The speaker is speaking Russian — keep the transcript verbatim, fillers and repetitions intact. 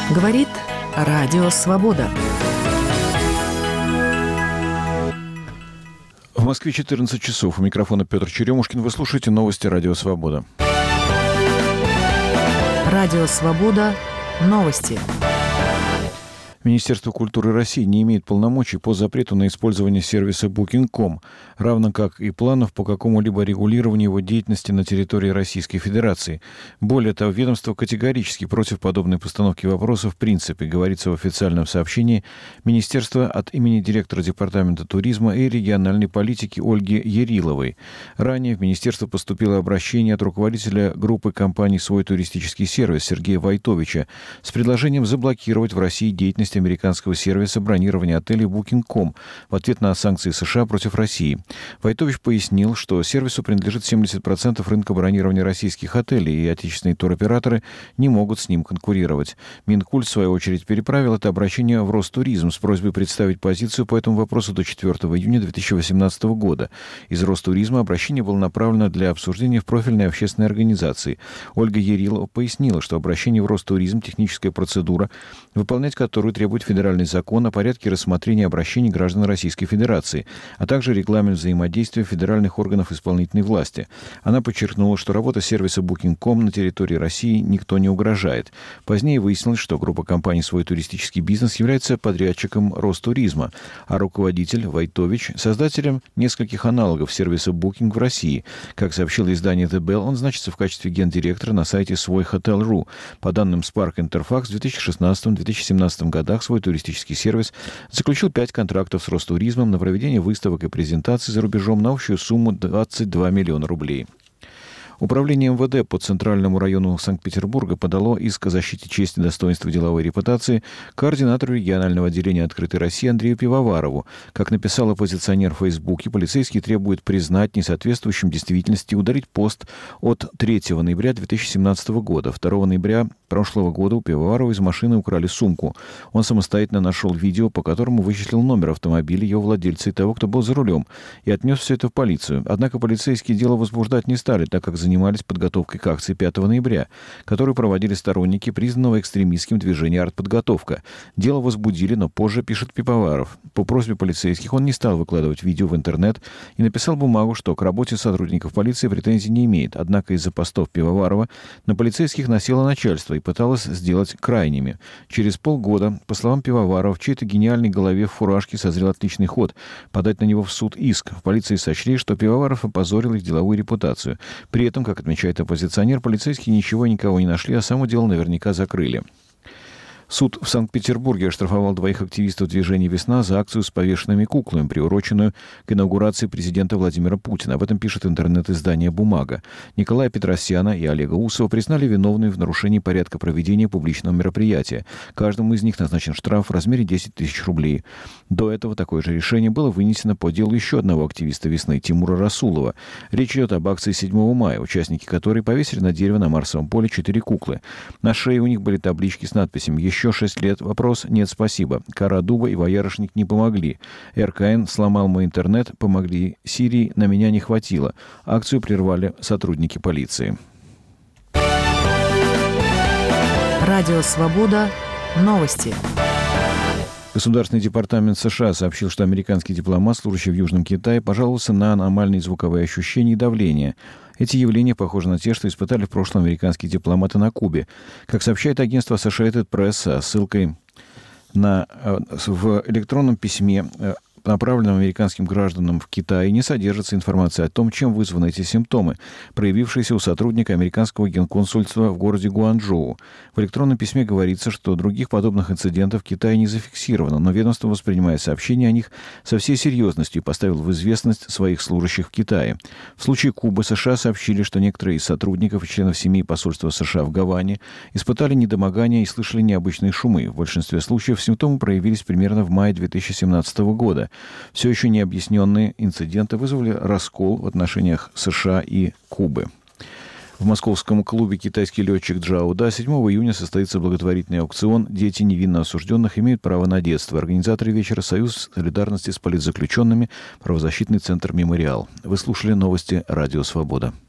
Говорит Радио Свобода. В Москве четырнадцать часов. У микрофона Петр Черемушкин. Вы слушаете новости Радио Свобода. Радио Свобода. Новости. Министерство культуры России не имеет полномочий по запрету на использование сервиса букинг точка ком, равно как и планов по какому-либо регулированию его деятельности на территории Российской Федерации. Более того, ведомство категорически против подобной постановки вопроса в принципе, говорится в официальном сообщении Министерства от имени директора Департамента туризма и региональной политики Ольги Яриловой. Ранее в Министерство поступило обращение от руководителя группы компаний «Свой туристический сервис» Сергея Войтовича с предложением заблокировать в России деятельность американского сервиса бронирования отелей букинг точка ком в ответ на санкции США против России. Войтович пояснил, что сервису принадлежит семьдесят процентов рынка бронирования российских отелей, и отечественные туроператоры не могут с ним конкурировать. Минкульт, в свою очередь, переправил это обращение в Ростуризм с просьбой представить позицию по этому вопросу до четвёртого июня две тысячи восемнадцатого года. Из Ростуризма обращение было направлено для обсуждения в профильной общественной организации. Ольга Ярилова пояснила, что обращение в Ростуризм – техническая процедура, выполнять которую требует федеральный закон о порядке рассмотрения обращений граждан Российской Федерации, а также регламент взаимодействия федеральных органов исполнительной власти. Она подчеркнула, что работа сервиса букинг точка ком на территории России никто не угрожает. Позднее выяснилось, что группа компаний «Свой туристический бизнес» является подрядчиком Ростуризма, а руководитель Войтович – создателем нескольких аналогов сервиса Booking в России. Как сообщило издание The Bell, он значится в качестве гендиректора на сайте свой хотел точка ру. По данным Spark Interfax, в две тысячи шестнадцатом — две тысячи семнадцатом годах свой туристический сервис заключил пять контрактов с Ростуризмом на проведение выставок и презентаций за рубежом на общую сумму двадцать два миллиона рублей. Управление эм вэ дэ по Центральному району Санкт-Петербурга подало иск о защите чести, достоинства и деловой репутации координатору регионального отделения «Открытой России» Андрею Пивоварову. Как написал оппозиционер в Фейсбуке, полицейские требуют признать несоответствующим действительности и удалить пост от третьего ноября две тысячи семнадцатого года. второго ноября прошлого года у Пивоварова из машины украли сумку. Он самостоятельно нашел видео, по которому вычислил номер автомобиля, его владельца и того, кто был за рулем, и отнес все это в полицию. Однако полицейские дело возбуждать не стали, так как занимались подготовкой к акции пятого ноября, которую проводили сторонники признанного экстремистским движения «Артподготовка». Дело возбудили, но позже, пишет Пивоваров. По просьбе полицейских он не стал выкладывать видео в интернет и написал бумагу, что к работе сотрудников полиции претензий не имеет. Однако из-за постов Пивоварова на полицейских насело начальство и пыталось сделать крайними. Через полгода, по словам Пивоварова, в чьей-то гениальной голове в фуражке созрел отличный ход – подать на него в суд иск. В полиции сочли, что Пивоваров опозорил их деловую репутацию. При этом, как отмечает оппозиционер, полицейские ничего и никого не нашли, а само дело наверняка закрыли. Суд в Санкт-Петербурге оштрафовал двоих активистов движения «Весна» за акцию с повешенными куклами, приуроченную к инаугурации президента Владимира Путина. Об этом пишет интернет-издание «Бумага». Николая Петросяна и Олега Усова признали виновными в нарушении порядка проведения публичного мероприятия. Каждому из них назначен штраф в размере десять тысяч рублей. До этого такое же решение было вынесено по делу еще одного активиста «Весны» Тимура Расулова. Речь идет об акции седьмого мая, участники которой повесили на дерево на Марсовом поле четыре куклы. На шее у них были таблички с надписями «Еще Еще шесть лет. Вопрос нет, спасибо. Кора дуба и боярышник не помогли. эр ка эн сломал мой интернет, помогли Сирии, на меня не хватило. Акцию прервали сотрудники полиции. Радио Свобода. Новости. Государственный департамент США сообщил, что американский дипломат, служащий в Южном Китае, пожаловался на аномальные звуковые ощущения и давление. Эти явления похожи на те, что испытали в прошлом американские дипломаты на Кубе. Как сообщает агентство Associated Press со ссылкой на, в электронном письме, направленном американским гражданам в Китае, не содержится информация о том, чем вызваны эти симптомы, проявившиеся у сотрудника американского генконсульства в городе Гуанчжоу. В электронном письме говорится, что других подобных инцидентов в Китае не зафиксировано, но ведомство воспринимает сообщения о них со всей серьезностью и поставило в известность своих служащих в Китае. В случае Кубы США сообщили, что некоторые из сотрудников и членов семьи посольства США в Гаване испытали недомогание и слышали необычные шумы. В большинстве случаев симптомы проявились примерно в мае две тысячи семнадцатого года. Все еще необъясненные инциденты вызвали раскол в отношениях США и Кубы. В московском клубе «Китайский летчик Джао Да» седьмого июня состоится благотворительный аукцион «Дети невинно осужденных имеют право на детство». Организаторы вечера — Союз солидарности с политзаключенными, правозащитный центр «Мемориал». Вы слушали новости «Радио Свобода».